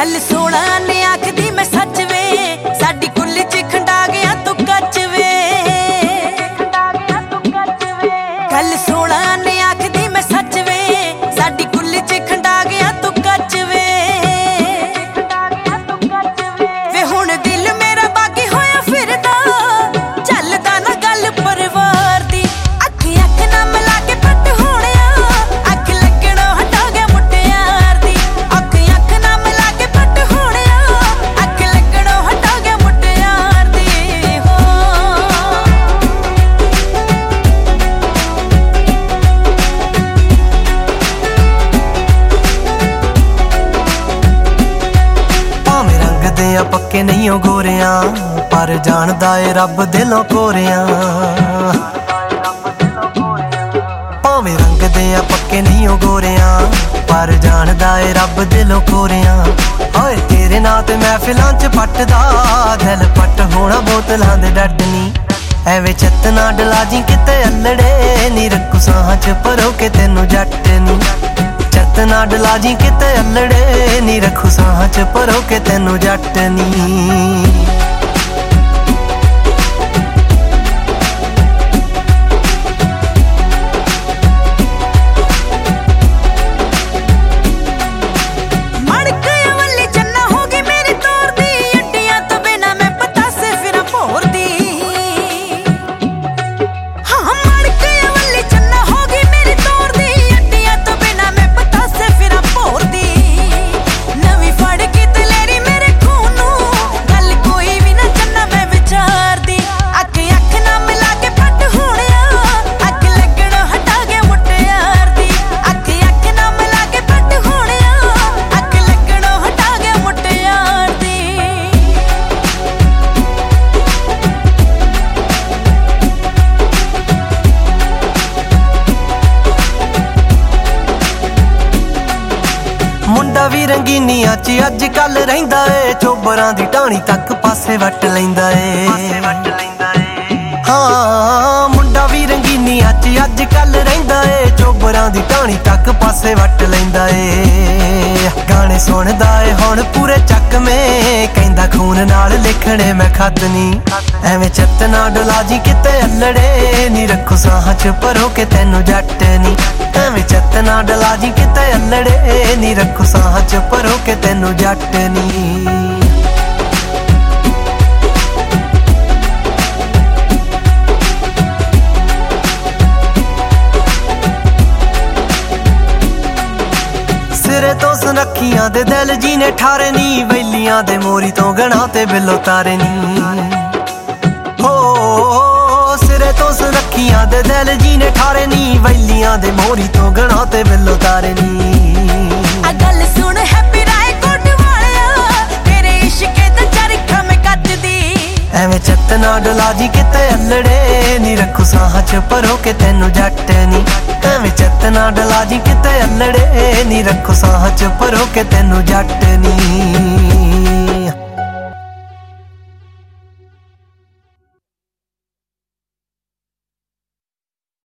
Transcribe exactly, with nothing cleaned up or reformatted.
गल सोना ने आखदी मैं सच वे साडी कुल्ली च खंडा गया तू कच वे गल सोना ने आखदी मैं सच वे साडी कुल्ली च खंडा गया तू कच वे वे हुण दिल मेरा बाकी होया फिरदा चलदा ना गल परिवार दी अख अख ना मिला के पट होणिया अख लगणो हटा गया मुटियार दी अख अख ना मिला के पट होणिया अख लगणो हटा गया मुटियार दी हो भावें रंग दे आ पक्के नहीं हो गोरियां पर जानदा ए रब दिलों कोरियां भावें रंग दे आ पक्के नहीं हो गोरियां पर जानदा ए रब दिलों कोरियां होए तेरे नाल ते महफिलां च पटदा दिल पट होना बोतलां दे डडनी एवें चत ना डला जी किते अल्लड़े नी रखू साह च परो के तेनू जट नी चत ना डला जी किते अल्लड़े नी रखू साह च परो के तेनू जट नी मुंडा भी रंगीनिया च अज कल रहिंदा ए चोबरां दी ढाणी तक पासे वट लैंदा ए हाँ मुंडा भी रंगीनिया च अज कल रहिंदा ए चोबरां दी ढाणी तक पासे वट लैंदा ए गाने सुनदा ए हुण पूरे चक में कहंदा खून नाल लिखणे मैं खत नी एवें चत ना डला जी किते अल्लड़े नी रखो साह च परो के तेनू जट नी एवें चत ना डला जी किते अल्लड़े नी रखो साह च परो के तेनू जट नी सिरे तो सुनखियां दे दिल जी ने ठारे नी वैलियां दे मोरी तो गणा ते बिलो तारे नी हो सिरे तो सुनखियां दे दिल जी ने ठारे नी वैलियां दे मोरी तो गणा ते बिलो तारे नी आ गल सुन हैप्पी राय कोट वालिया तेरे इश्क दा चरखा में कट दी एवें चत ना डला जी किते अल्लड़े नी रखू साह च परो के तेनू जट नी एवें चत ना डला जी किते अल्लड़े नी रखो साह च परो के तेनू जट नी।